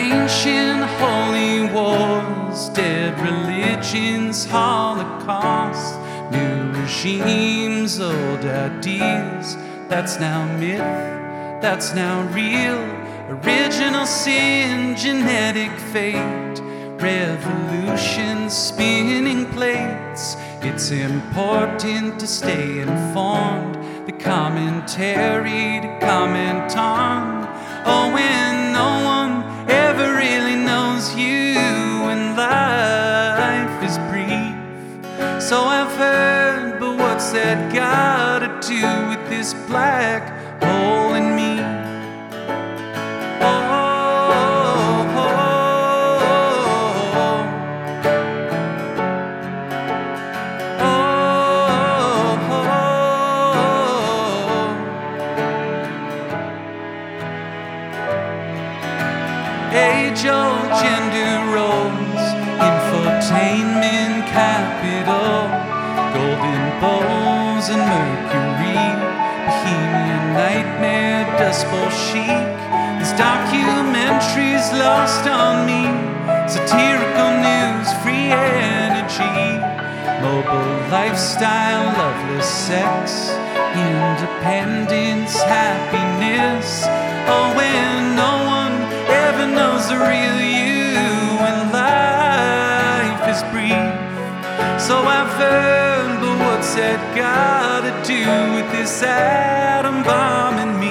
Ancient holy wars, dead religions, holocaust, new regimes, old ideas. That's now myth, that's now real. Original sin, genetic fate, revolution, spinning plates. It's important to stay informed, the commentary to comment on. Oh, when no one ever really knows you and life is brief. So I've heard, but what's that got to do with this black hole in me? Age-old gender roles, infotainment capital, golden bowls and mercury, bohemian nightmare, dust bowl chic. These documentaries lost on me, satirical news, free energy, mobile lifestyle, loveless sex, independence, happiness. Oh, when no one ever knows the real you and life is brief. So I've heard, but what's that got to do with this atom bomb in me?